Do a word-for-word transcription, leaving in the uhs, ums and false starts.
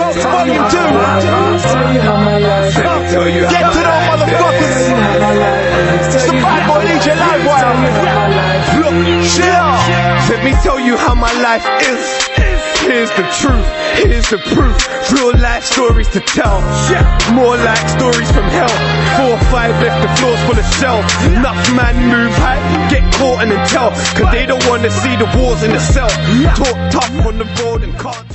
Talks Volume two. Get to those motherfuckers. It's the bad boy D J Livewire. Look, shit. Let me tell you how my life is. Here's the truth, here's the proof. Real life stories to tell. More like stories from hell. Four or five left, the floor's full of shell. Enough man move high, get caught and then tell. Cause they don't wanna see the wars in the cell. Talk tough on the road and can't